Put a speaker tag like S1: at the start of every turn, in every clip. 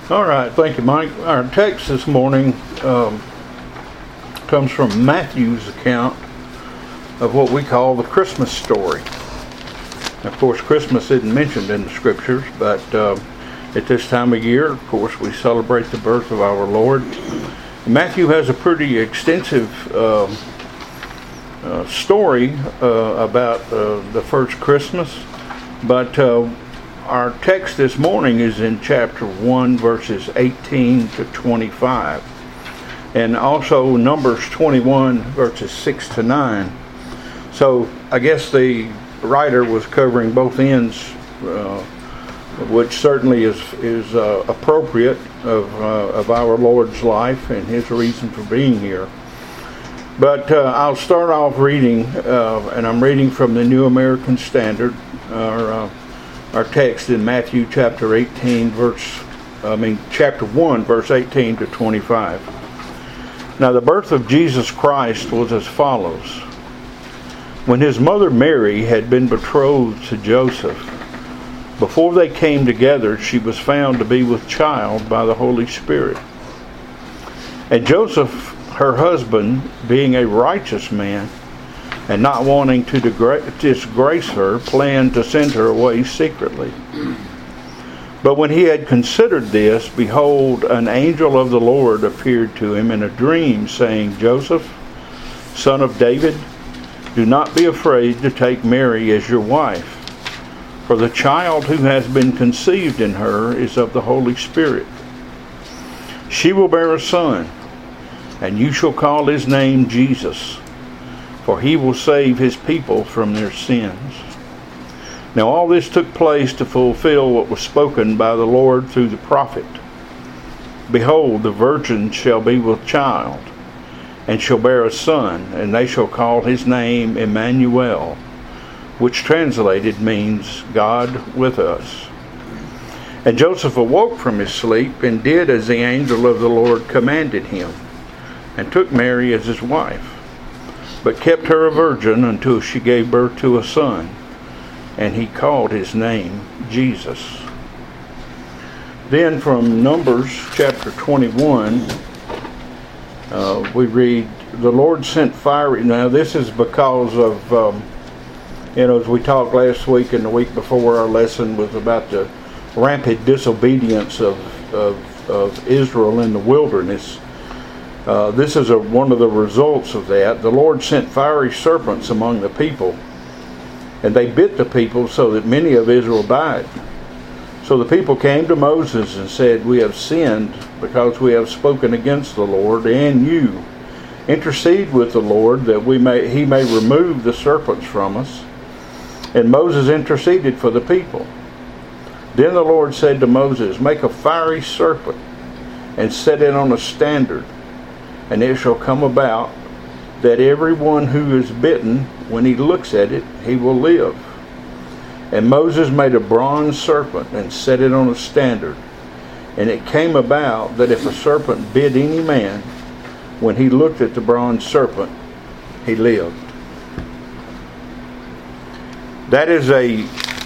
S1: All right, thank you, Mike. Our text this morning comes from Matthew's account of what we call the Christmas story. Of course, Christmas isn't mentioned in the scriptures, but at this time of year, of course, we celebrate the birth of our Lord. Matthew has a pretty extensive story about the first Christmas, but our text this morning is in chapter 1, verses 18 to 25, and also Numbers 21, verses 6 to 9. So I guess the writer was covering both ends, which certainly is appropriate of our Lord's life and His reason for being here. But I'll start off reading, and I'm reading from the New American Standard, our text in Matthew chapter 1, verse 18 to 25. Now the birth of Jesus Christ was as follows. When his mother Mary had been betrothed to Joseph, before they came together, she was found to be with child by the Holy Spirit. And Joseph, her husband, being a righteous man, and not wanting to disgrace her, planned to send her away secretly. But when he had considered this, behold, an angel of the Lord appeared to him in a dream, saying, Joseph, son of David, do not be afraid to take Mary as your wife, for the child who has been conceived in her is of the Holy Spirit. She will bear a son, and you shall call his name Jesus, for he will save his people from their sins. Now all this took place to fulfill what was spoken by the Lord through the prophet. Behold, the virgin shall be with child, and shall bear a son, and they shall call his name Emmanuel, which translated means God with us. And Joseph awoke from his sleep, and did as the angel of the Lord commanded him, and took Mary as his wife, but kept her a virgin until she gave birth to a son, and he called his name Jesus. Then from Numbers chapter 21, we read, the Lord sent fiery. Now this is because of, as we talked last week and the week before, our lesson was about the rampant disobedience of Israel in the wilderness. This is one of the results of that. The Lord sent fiery serpents among the people, and they bit the people so that many of Israel died. So the people came to Moses and said, we have sinned because we have spoken against the Lord and you. Intercede with the Lord that he may remove the serpents from us. And Moses interceded for the people. Then the Lord said to Moses, make a fiery serpent and set it on a standard. And it shall come about that everyone who is bitten, when he looks at it, he will live. And Moses made a bronze serpent and set it on a standard. And it came about that if a serpent bit any man, when he looked at the bronze serpent, he lived. That is a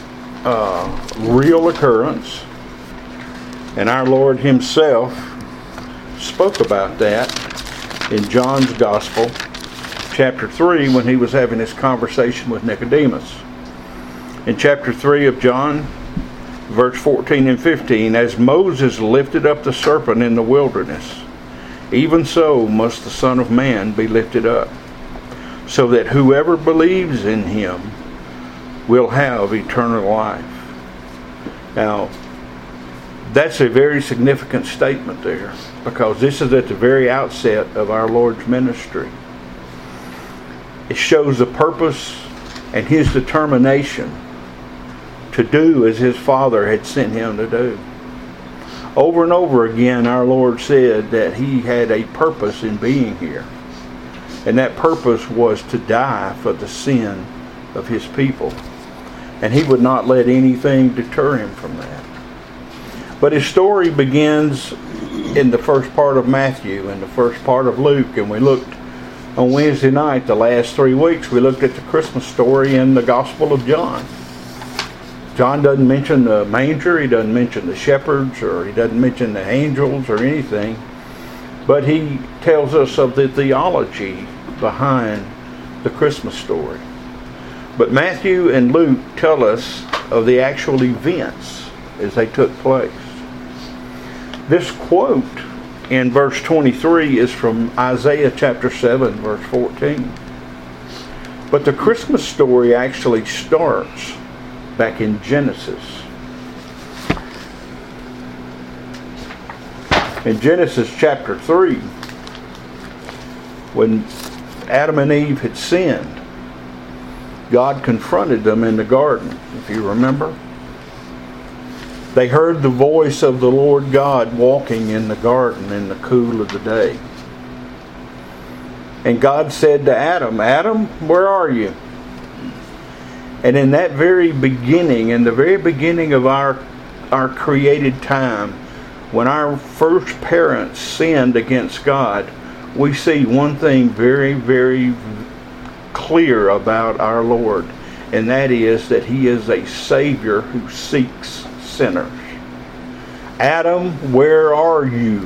S1: real occurrence. And our Lord himself spoke about that in John's Gospel, chapter 3, when he was having this conversation with Nicodemus. In chapter 3 of John, verse 14 and 15, as Moses lifted up the serpent in the wilderness, even so must the Son of Man be lifted up, so that whoever believes in him will have eternal life. Now, that's a very significant statement there, because this is at the very outset of our Lord's ministry. It shows the purpose and his determination to do as his Father had sent him to do. Over and over again, our Lord said that he had a purpose in being here. And that purpose was to die for the sin of his people. And he would not let anything deter him from that. But his story begins in the first part of Matthew and the first part of Luke. And we looked on Wednesday night, the last 3 weeks, we looked at the Christmas story in the Gospel of John. John doesn't mention the manger, he doesn't mention the shepherds, or he doesn't mention the angels or anything. But he tells us of the theology behind the Christmas story. But Matthew and Luke tell us of the actual events as they took place. This quote in verse 23 is from Isaiah chapter 7, verse 14. But the Christmas story actually starts back in Genesis. In Genesis chapter 3, when Adam and Eve had sinned, God confronted them in the garden, if you remember. They heard the voice of the Lord God walking in the garden in the cool of the day. And God said to Adam, Adam, where are you? And in that very beginning, in the very beginning of our created time, when our first parents sinned against God, we see one thing very, very clear about our Lord, and that is that He is a Savior who seeks sinners. Adam, where are you?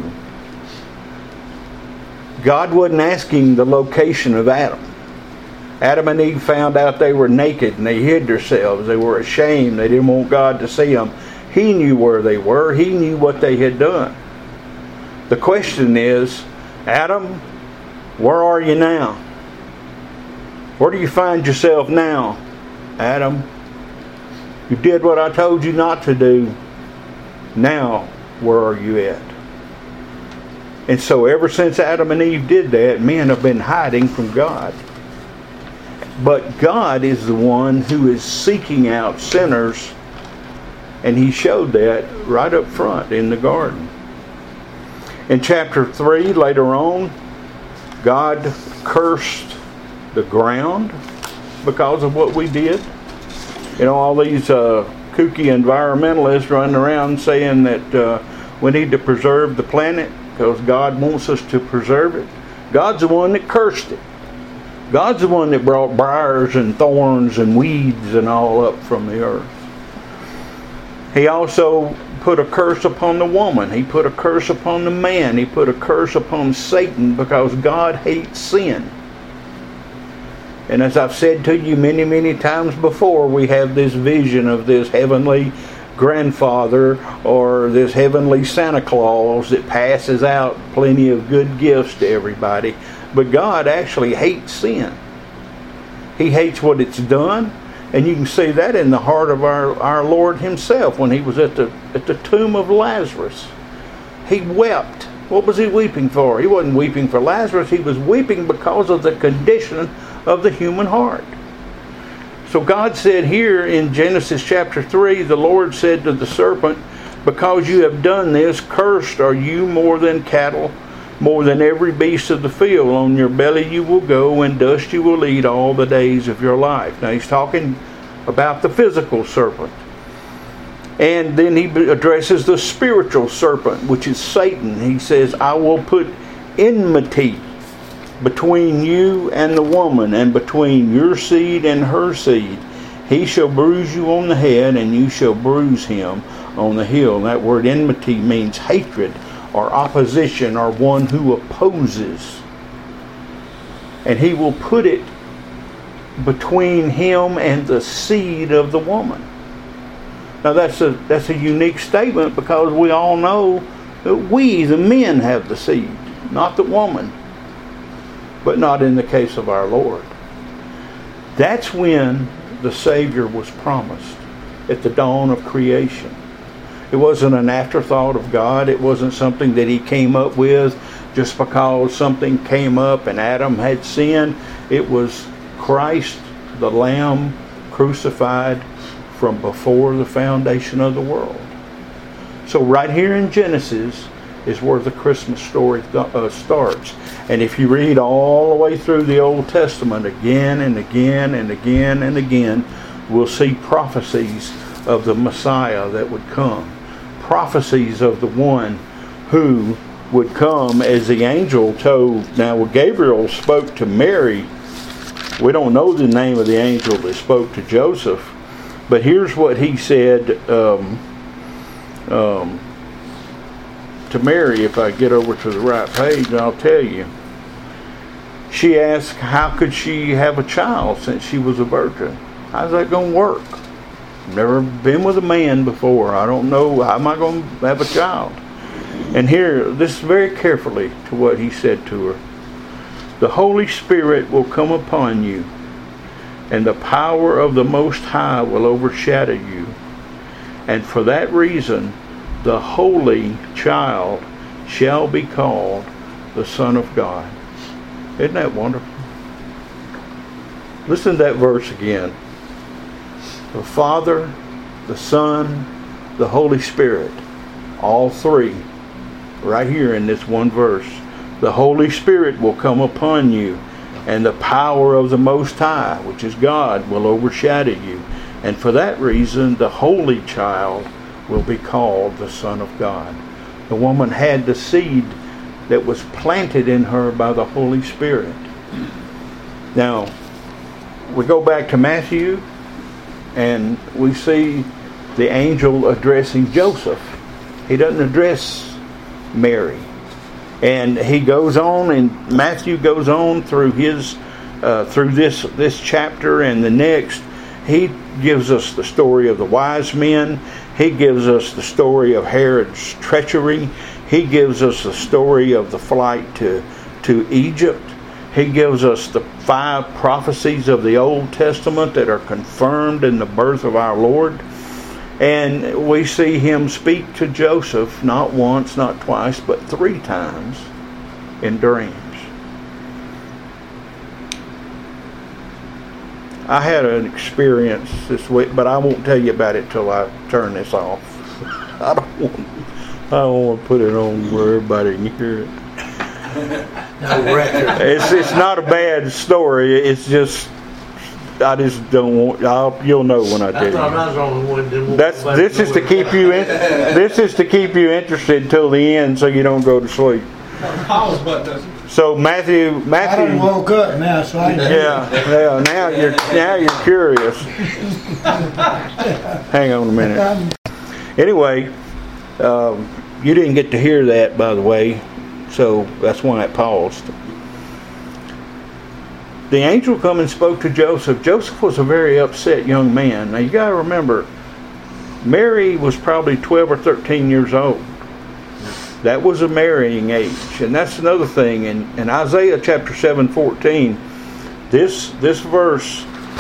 S1: God wasn't asking the location of Adam. Adam and Eve found out they were naked and they hid themselves. They were ashamed. They didn't want God to see them. He knew where they were. He knew what they had done. The question is, Adam, where are you now? Where do you find yourself now, Adam? You did what I told you not to do. Now, where are you at? And so ever since Adam and Eve did that, men have been hiding from God. But God is the one who is seeking out sinners, and He showed that right up front in the garden. In chapter 3, later on, God cursed the ground because of what we did. You know, all these kooky environmentalists running around saying that we need to preserve the planet because God wants us to preserve it. God's the one that cursed it. God's the one that brought briars and thorns and weeds and all up from the earth. He also put a curse upon the woman. He put a curse upon the man. He put a curse upon Satan because God hates sin. And as I've said to you many, many times before, we have this vision of this heavenly grandfather or this heavenly Santa Claus that passes out plenty of good gifts to everybody. But God actually hates sin. He hates what it's done. And you can see that in the heart of our Lord Himself when He was at the tomb of Lazarus. He wept. What was He weeping for? He wasn't weeping for Lazarus. He was weeping because of the condition of the human heart. So God said here in Genesis chapter 3, the Lord said to the serpent, because you have done this, cursed are you more than cattle, more than every beast of the field. On your belly you will go, and dust you will eat all the days of your life. Now He's talking about the physical serpent. And then He addresses the spiritual serpent, which is Satan. He says, I will put enmity between you and the woman, and between your seed and her seed. He shall bruise you on the head, and you shall bruise him on the heel. And that word enmity means hatred or opposition or one who opposes. And He will put it between him and the seed of the woman. Now that's a unique statement because we all know that we, the men, have the seed, not the woman. But not in the case of our Lord. That's when the Savior was promised, at the dawn of creation. It wasn't an afterthought of God. It wasn't something that He came up with just because something came up and Adam had sinned. It was Christ, the Lamb, crucified from before the foundation of the world. So right here in Genesis is where the Christmas story starts. And if you read all the way through the Old Testament again and again and again and again, we'll see prophecies of the Messiah that would come. Prophecies of the one who would come, as the angel told. Now, when Gabriel spoke to Mary, we don't know the name of the angel that spoke to Joseph, But here's what he said to Mary, if I get over to the right page, I'll tell you. She asked, how could she have a child since she was a virgin? How's that going to work? Never been with a man before. I don't know. How am I going to have a child? And here, listen very carefully to what he said to her. The Holy Spirit will come upon you, and the power of the Most High will overshadow you. And for that reason, the Holy Child shall be called the Son of God. Isn't that wonderful? Listen to that verse again. The Father, the Son, the Holy Spirit, all three, right here in this one verse. The Holy Spirit will come upon you, and the power of the Most High, which is God, will overshadow you. And for that reason, the Holy Child will be called the Son of God. The woman had the seed that was planted in her by the Holy Spirit. Now, we go back to Matthew, and we see the angel addressing Joseph. He doesn't address Mary. And he goes on, and Matthew goes on through his through this chapter and the next. He gives us the story of the wise men. He gives us the story of Herod's treachery. He gives us the story of the flight to Egypt. He gives us the 5 prophecies of the Old Testament that are confirmed in the birth of our Lord. And we see him speak to Joseph not once, not twice, but 3 times in dreams. I had an experience this week, but I won't tell you about it till I turn this off. I don't want to put it on where everybody can hear it. It's not a bad story. It's just I just don't want. You'll know when I tell you. This is to keep you in. This is to keep you interested till the end, so you don't go to sleep. So Matthew.
S2: I done woke up now, so I
S1: yeah. Now you're curious. Hang on a minute. Anyway, you didn't get to hear that, by the way, so that's why it paused. The angel come and spoke to Joseph. Joseph was a very upset young man. Now you got to remember, Mary was probably 12 or 13 years old. That was a marrying age. And that's another thing. In Isaiah chapter 7:14, this verse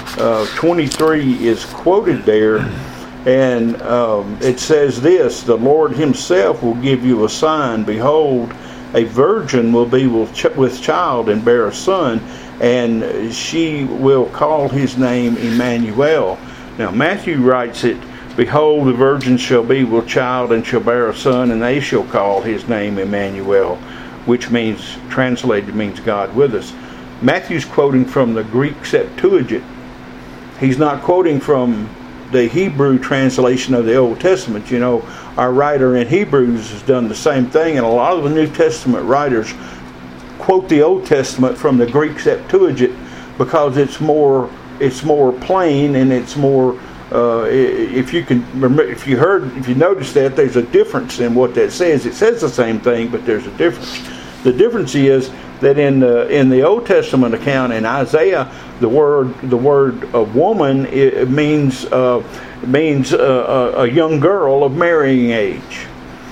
S1: 23 is quoted there. And it says this, the Lord himself will give you a sign. Behold, a virgin will be with child and bear a son, and she will call his name Emmanuel. Now Matthew writes it, behold, the virgin shall be with child and shall bear a son, and they shall call his name Emmanuel, which means, translated means God with us. Matthew's quoting from the Greek Septuagint. He's not quoting from the Hebrew translation of the Old Testament. You know, our writer in Hebrews has done the same thing, and a lot of the New Testament writers quote the Old Testament from the Greek Septuagint because it's more plain, and it's more if you notice that there's a difference in what that says. It says the same thing, but there's a difference. The difference is that in the Old Testament account in Isaiah, the word of woman, it means a young girl of marrying age.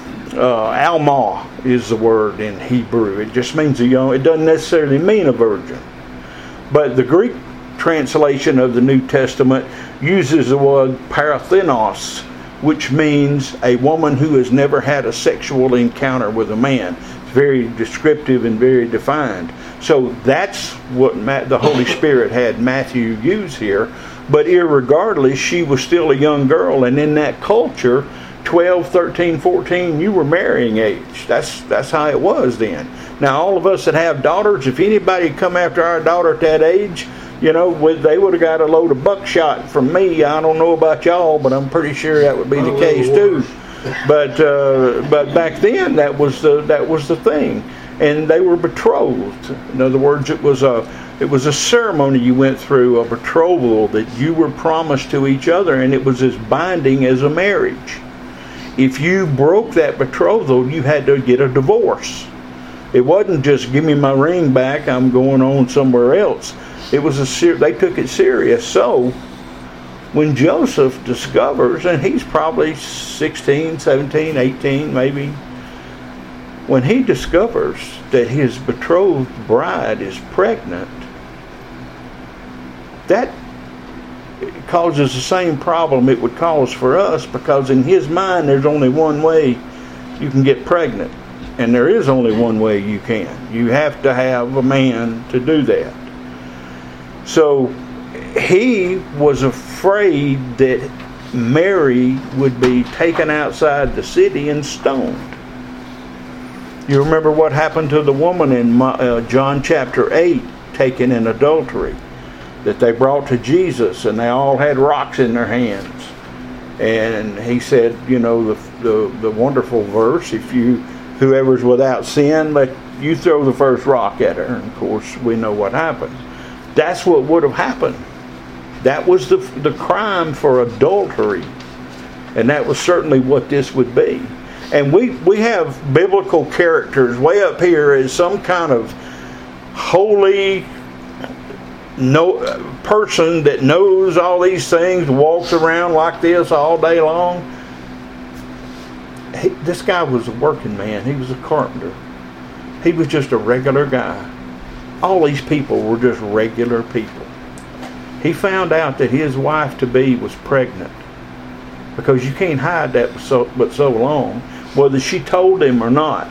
S1: Alma is the word in Hebrew. It just means a young. It doesn't necessarily mean a virgin. But the Greek translation of the New Testament uses the word parathenos, which means a woman who has never had a sexual encounter with a man. It's very descriptive and very defined. So that's what the Holy Spirit had Matthew use here. But irregardless, she was still a young girl, and in that culture, 12, 13, 14, you were marrying age. That's how it was then. Now, all of us that have daughters, if anybody had come after our daughter at that age, you know, they would have got a load of buckshot from me. I don't know about y'all, but I'm pretty sure that would be the case too. But back then, that was the thing, and they were betrothed. In other words, it was a It was a ceremony you went through, a betrothal that you were promised to each other, and it was as binding as a marriage. If you broke that betrothal, you had to get a divorce. It wasn't just give me my ring back, I'm going on somewhere else. It was they took it serious. So when Joseph discovers, and he's probably 16, 17, 18 maybe, when he discovers that his betrothed bride is pregnant, that causes the same problem it would cause for us, because in his mind there's only one way you can get pregnant, and there is only one way you can. You have to have a man to do that. So he was afraid that Mary would be taken outside the city and stoned. You remember what happened to the woman in John chapter 8, taken in adultery, that they brought to Jesus, and they all had rocks in their hands. And he said, you know, the wonderful verse, whoever's without sin, let you throw the first rock at her. And of course, we know what happened. That's what would have happened. That was the crime for adultery. And that was certainly what this would be. And we have biblical characters way up here as some kind of holy person that knows all these things, walks around like this all day long. This guy was a working man. He was a carpenter. He was just a regular guy. All these people were just regular people. He found out that his wife-to-be was pregnant, because you can't hide that but so long, whether she told him or not.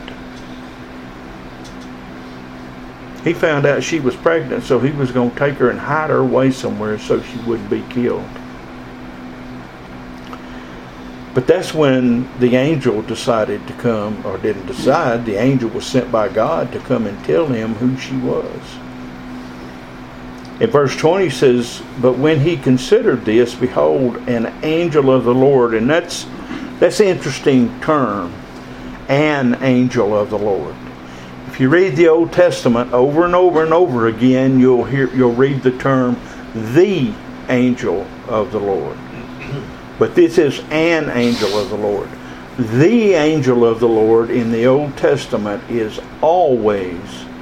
S1: He found out she was pregnant, so he was going to take her and hide her away somewhere so she wouldn't be killed. But that's when the angel decided to come, or didn't decide, the angel was sent by God to come and tell him who she was. In verse 20 says, but when he considered this, behold, an angel of the Lord, and that's an interesting term, an angel of the Lord. If you read the Old Testament over and over and over again, you'll read the term, the angel of the Lord. But this is an angel of the Lord. The angel of the Lord in the Old Testament is always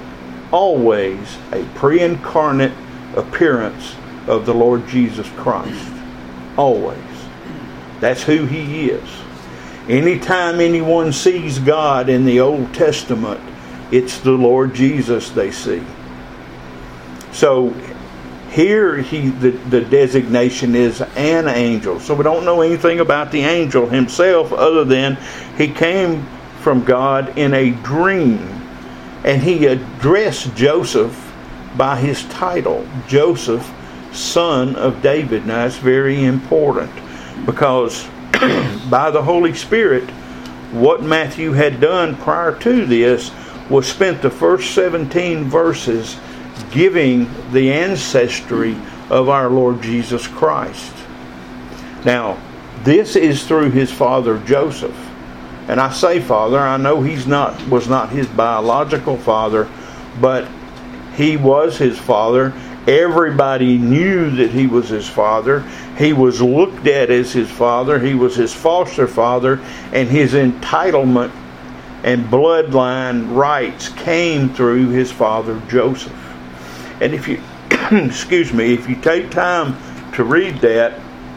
S1: a pre-incarnate appearance of the Lord Jesus Christ. Always. That's who he is. Anytime anyone sees God in the Old Testament, it's the Lord Jesus they see. So here the designation is an angel. So we don't know anything about the angel himself other than he came from God in a dream. And he addressed Joseph by his title, Joseph, son of David. Now that's very important, because by the Holy Spirit, what Matthew had done prior to this was spent the first 17 verses giving the ancestry of our Lord Jesus Christ. Now, this is through his father Joseph. And I say father, I know was not his biological father, but he was his father. Everybody knew that he was his father. He was looked at as his father. He was his foster father, and his entitlement and bloodline rights came through his father Joseph. And if you if you take time to read that,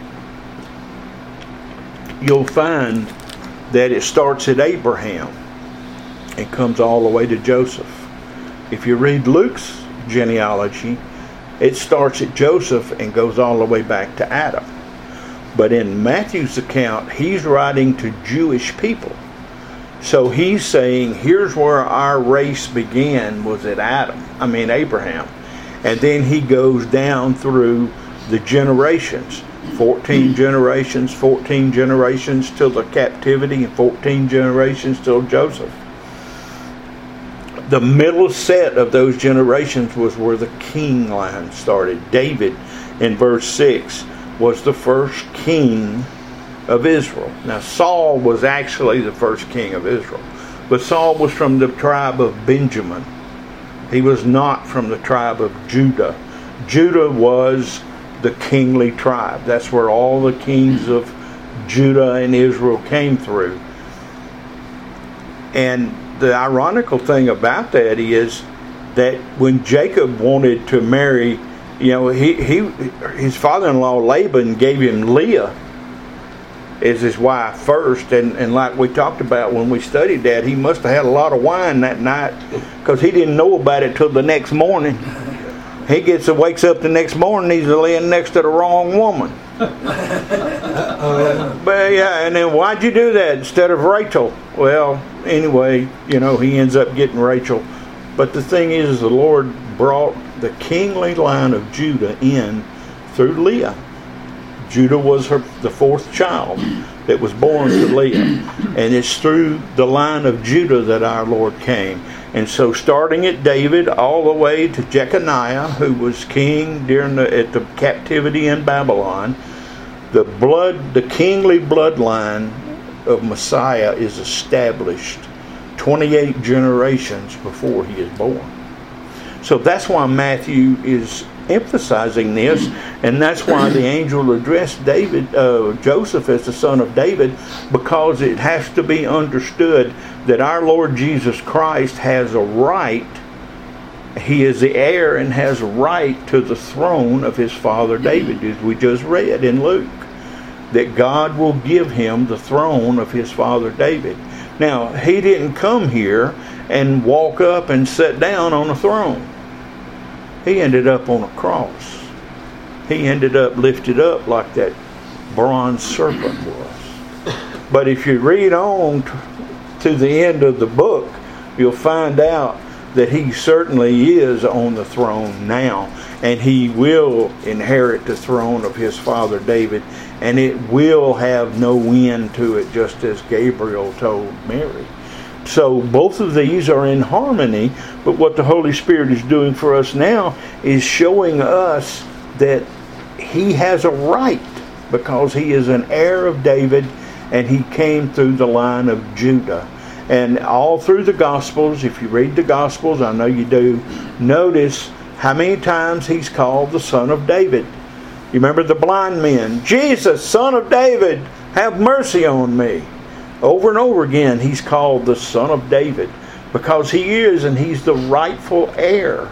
S1: you'll find that it starts at Abraham and comes all the way to Joseph. If you read Luke's genealogy, it starts at Joseph and goes all the way back to Adam. But in Matthew's account, he's writing to Jewish people. So he's saying, here's where our race began, was at Abraham. And then he goes down through the generations. 14 generations till the captivity, and 14 generations till Joseph. The middle set of those generations was where the king line started. David, in verse 6, was the first king of Israel. Now, Saul was actually the first king of Israel, but Saul was from the tribe of Benjamin. He was not from the tribe of Judah. Judah was the kingly tribe. That's where all the kings of Judah and Israel came through. And the ironical thing about that is that when Jacob wanted to marry, his father-in-law Laban gave him Leah as his wife first, and like we talked about when we studied that, he must have had a lot of wine that night, because he didn't know about it till the next morning. He wakes up the next morning, he's laying next to the wrong woman. But yeah, and then why'd you do that instead of Rachel? Well, anyway, he ends up getting Rachel. But the thing is, the Lord brought the kingly line of Judah in through Leah. Judah was the fourth child that was born to Leah. And it's through the line of Judah that our Lord came. And so starting at David all the way to Jeconiah, who was king at the captivity in Babylon, the kingly bloodline of Messiah is established 28 generations before he is born. So that's why Matthew is emphasizing this, and that's why the angel addressed Joseph as the son of David, because it has to be understood that our Lord Jesus Christ has a right. He is the heir and has a right to the throne of his father David, as we just read in Luke, that God will give him the throne of his father David. Now, he didn't come here and walk up and sit down on a throne. He ended up on a cross. He ended up lifted up like that bronze serpent was. But if you read on to the end of the book, you'll find out that he certainly is on the throne now, and he will inherit the throne of his father David, and it will have no end to it, just as Gabriel told Mary. So both of these are in harmony, but what the Holy Spirit is doing for us now is showing us that he has a right, because he is an heir of David, and he came through the line of Judah. And all through the Gospels, if you read the Gospels, I know you do, notice how many times he's called the Son of David. You remember the blind men, Jesus, Son of David, have mercy on me. Over and over again, he's called the Son of David, because he is, and he's the rightful heir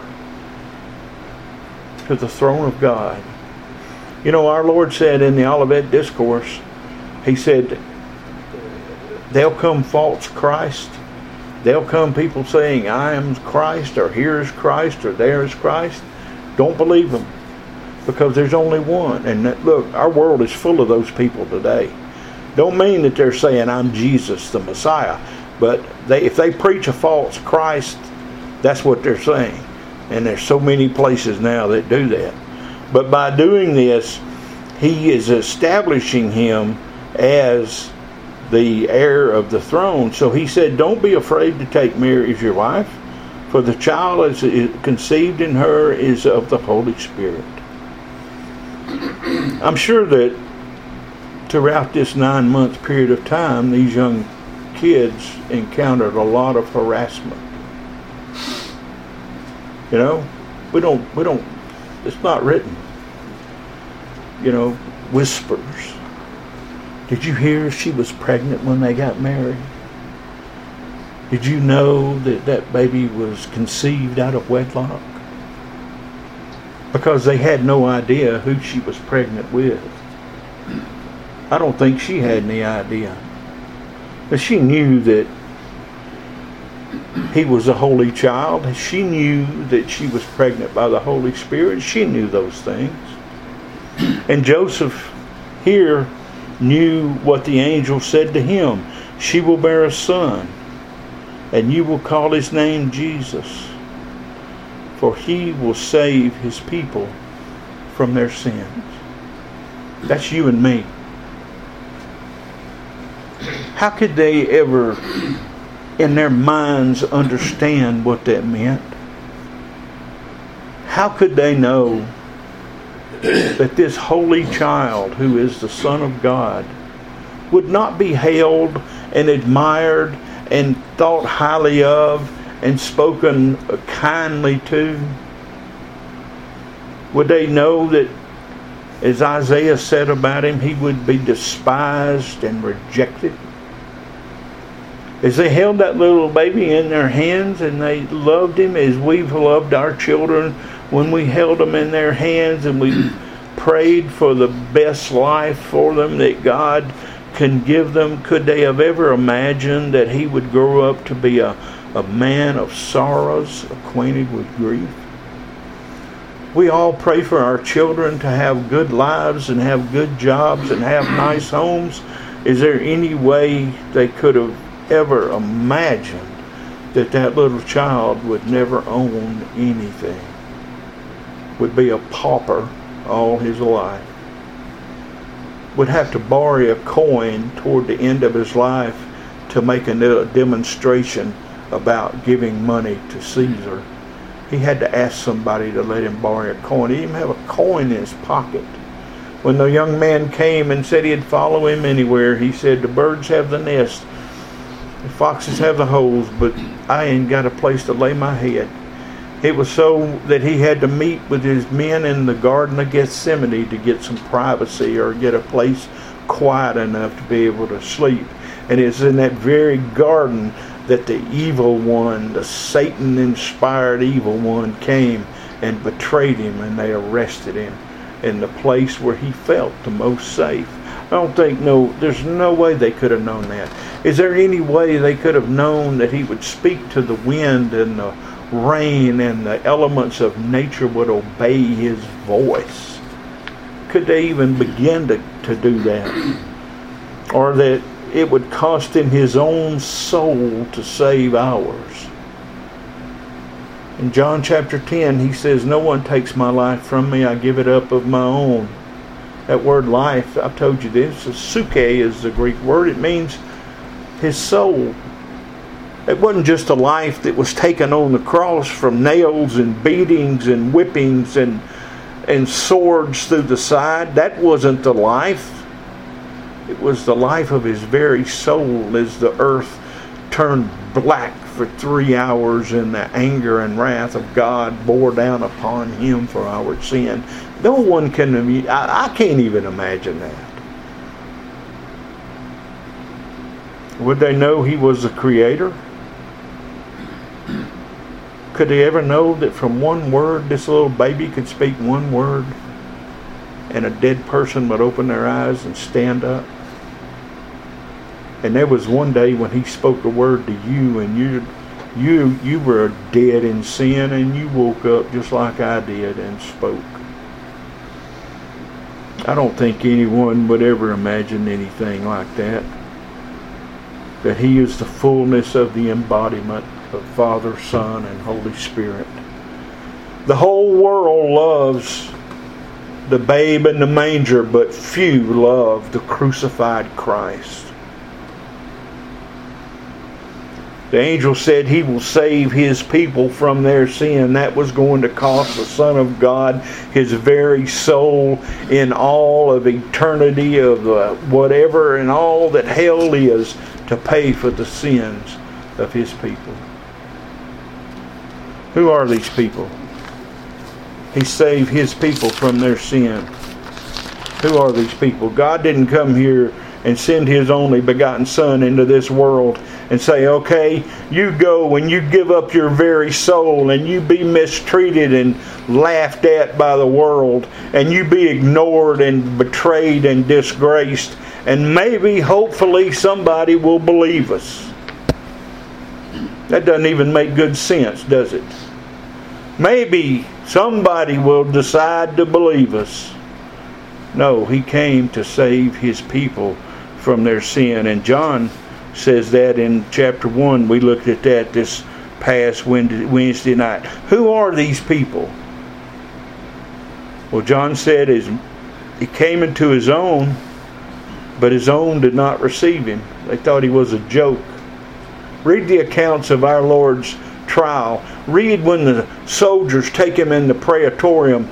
S1: to the throne of God. Our Lord said in the Olivet Discourse, he said, there'll come false Christ. There'll come people saying, I am Christ, or here is Christ, or there is Christ. Don't believe them, because there's only one. And look, our world is full of those people today. Don't mean that they're saying, I'm Jesus, the Messiah. But if they preach a false Christ, that's what they're saying. And there's so many places now that do that. But by doing this, he is establishing him as the heir of the throne. So he said, don't be afraid to take Mary as your wife, for the child is conceived in her is of the Holy Spirit. I'm sure that throughout this 9-month period of time, these young kids encountered a lot of harassment. We don't, it's not written. Whispers. Did you hear she was pregnant when they got married? Did you know that baby was conceived out of wedlock? Because they had no idea who she was pregnant with. I don't think she had any idea. But she knew that he was a holy child. She knew that she was pregnant by the Holy Spirit. She knew those things. And Joseph here knew what the angel said to him. She will bear a son, and you will call his name Jesus, for he will save his people from their sins. That's you and me. How could they ever, in their minds, understand what that meant? How could they know that this holy child, who is the Son of God, would not be hailed and admired and thought highly of and spoken kindly to? Would they know that, as Isaiah said about him, he would be despised and rejected? As they held that little baby in their hands and they loved him as we've loved our children when we held them in their hands and we prayed for the best life for them that God can give them, could they have ever imagined that he would grow up to be a man of sorrows, acquainted with grief? We all pray for our children to have good lives and have good jobs and have nice homes. Is there any way they could have ever imagined that that little child would never own anything, would be a pauper all his life, would have to borrow a coin toward the end of his life to make a demonstration about giving money to Caesar? He had to ask somebody to let him borrow a coin. He didn't even have a coin in his pocket. When the young man came and said he'd follow him anywhere, he said, the birds have the nest, the foxes have the holes, but I ain't got a place to lay my head. It was so that he had to meet with his men in the Garden of Gethsemane to get some privacy or get a place quiet enough to be able to sleep. And it's in that very garden that the evil one, the Satan-inspired evil one, came and betrayed him, and they arrested him in the place where he felt the most safe. There's no way they could have known that. Is there any way they could have known that he would speak to the wind and the rain and the elements of nature would obey his voice? Could they even begin to do that? Or that it would cost him his own soul to save ours? In John chapter 10, he says, no one takes my life from me, I give it up of my own. That word life, I've told you this, suke is the Greek word. It means his soul. It wasn't just a life that was taken on the cross from nails and beatings and whippings and swords through the side. That wasn't the life. It was the life of his very soul as the earth turned black for 3 hours and the anger and wrath of God bore down upon him for our sin. No one can, I can't even imagine that. Would they know he was the creator? Could they ever know that from one word, this little baby could speak one word and a dead person would open their eyes and stand up? And there was one day when he spoke a word to you, and you were dead in sin, and you woke up just like I did and spoke. I don't think anyone would ever imagine anything like that. That he is the fullness of the embodiment of Father, Son, and Holy Spirit. The whole world loves the babe in the manger, but few love the crucified Christ. The angel said he will save his people from their sin. That was going to cost the Son of God his very soul in all of eternity of whatever and all that hell is, to pay for the sins of his people. Who are these people? He saved his people from their sin. Who are these people? God didn't come here and send his only begotten Son into this world and say, okay, you go and you give up your very soul and you be mistreated and laughed at by the world and you be ignored and betrayed and disgraced, and maybe, hopefully, somebody will believe us. That doesn't even make good sense, does it? Maybe somebody will decide to believe us. No, he came to save his people from their sin. And John says that in chapter 1. We looked at that this past Wednesday night. Who are these people? Well, John said he came into his own, but his own did not receive him. They thought he was a joke. Read the accounts of our Lord's trial. Read when the soldiers take him in the praetorium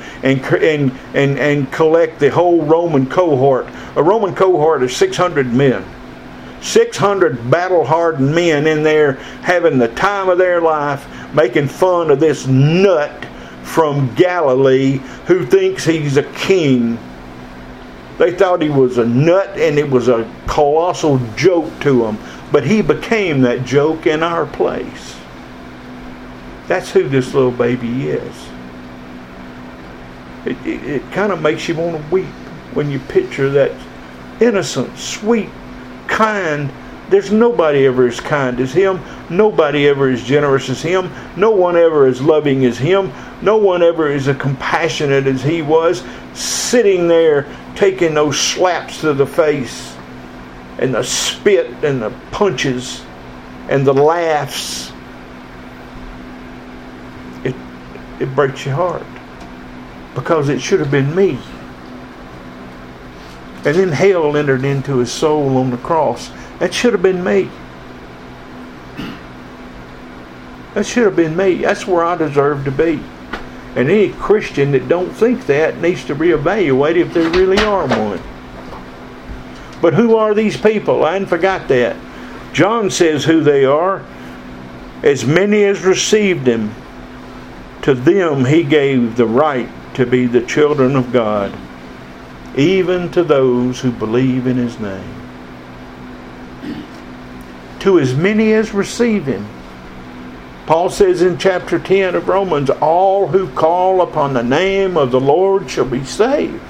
S1: and collect the whole Roman cohort. A Roman cohort is 600 men. 600 battle-hardened men in there having the time of their life, making fun of this nut from Galilee who thinks he's a king. They thought he was a nut, and it was a colossal joke to them. But he became that joke in our place. That's who this little baby is. It kind of makes you want to weep when you picture that innocent, sweet, kind. There's nobody ever as kind as him. Nobody ever as generous as him. No one ever as loving as him. No one ever as compassionate as he was, sitting there taking those slaps to the face and the spit and the punches and the laughs. It breaks your heart, because it should have been me. And then hell entered into his soul on the cross. That should have been me. That should have been me. That's where I deserve to be. And any Christian that don't think that needs to reevaluate if they really are one. But who are these people? I hadn't forgot that. John says who they are. As many as received him, to them he gave the right to be the children of God, even to those who believe in his name. To as many as receive him. Paul says in chapter 10 of Romans, all who call upon the name of the Lord shall be saved.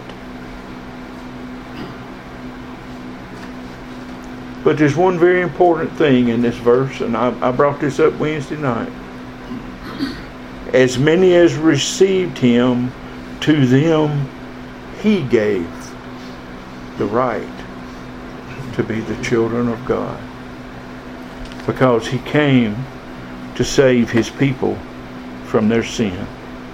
S1: But there's one very important thing in this verse, and I brought this up Wednesday night. As many as received him, to them he gave the right to be the children of God. Because he came to save his people from their sin.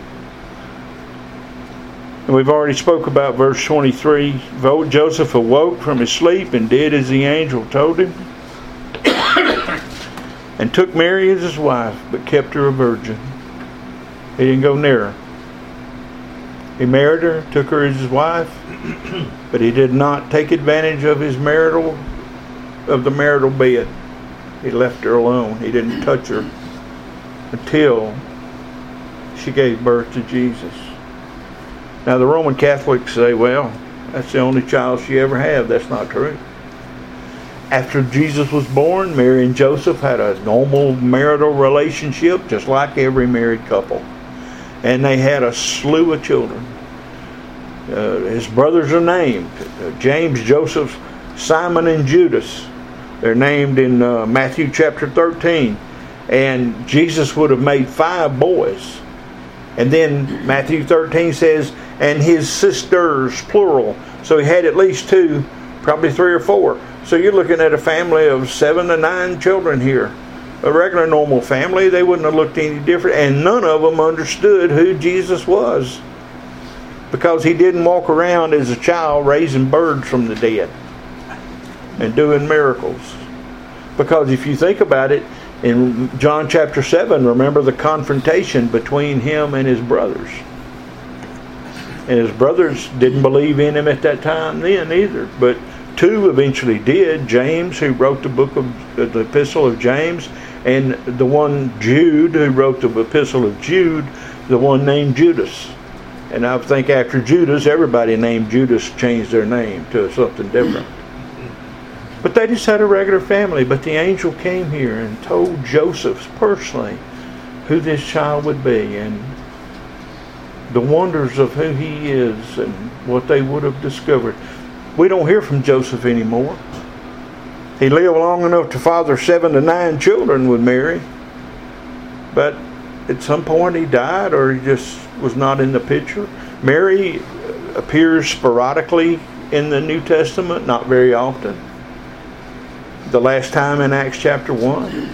S1: And we've already spoke about verse 23. Joseph awoke from his sleep and did as the angel told him, and took Mary as his wife, but kept her a virgin. He didn't go near her. He married her, took her as his wife, but he did not take advantage of the marital bed. He left her alone. He didn't touch her until she gave birth to Jesus. Now the Roman Catholics say, well, that's the only child she ever had. That's not true. After Jesus was born, Mary and Joseph had a normal marital relationship, just like every married couple. And they had a slew of children. His brothers are named. James, Joseph, Simon, and Judas. They're named in Matthew chapter 13. And Jesus would have made 5 boys. And then Matthew 13 says, and his sisters, plural. So he had at least 2, probably 3 or 4. So you're looking at a family of 7 to 9 children here. A regular normal family, they wouldn't have looked any different. And none of them understood who Jesus was, because he didn't walk around as a child raising birds from the dead and doing miracles. Because if you think about it, in John chapter 7, remember the confrontation between him and his brothers. And his brothers didn't believe in him at that time then either. But 2 eventually did. James, who wrote the epistle of James, and the one Jude, who wrote the epistle of Jude, the one named Judas. And I think after Judas, everybody named Judas changed their name to something different. But they just had a regular family. But the angel came here and told Joseph personally who this child would be, and the wonders of who he is and what they would have discovered. We don't hear from Joseph anymore. He lived long enough to father 7 to 9 children with Mary. But at some point he died, or he just was not in the picture. Mary appears sporadically in the New Testament, not very often. The last time in Acts chapter 1.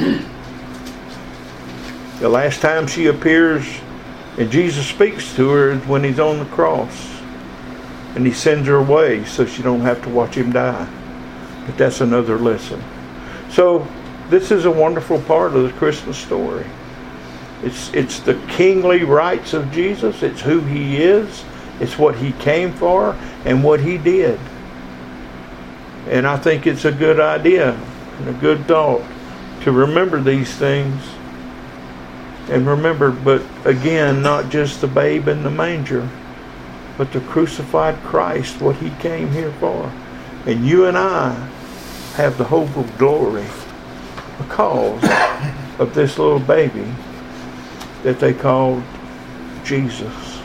S1: The last time she appears and Jesus speaks to her is when he's on the cross. And he sends her away so she don't have to watch him die. But that's another lesson. So this is a wonderful part of the Christmas story. It's the kingly rights of Jesus. It's who he is. It's what he came for and what he did. And I think it's a good idea and a good thought to remember these things. And remember, but again, not just the babe in the manger, but the crucified Christ, what He came here for. And you and I have the hope of glory because of this little baby that they called Jesus.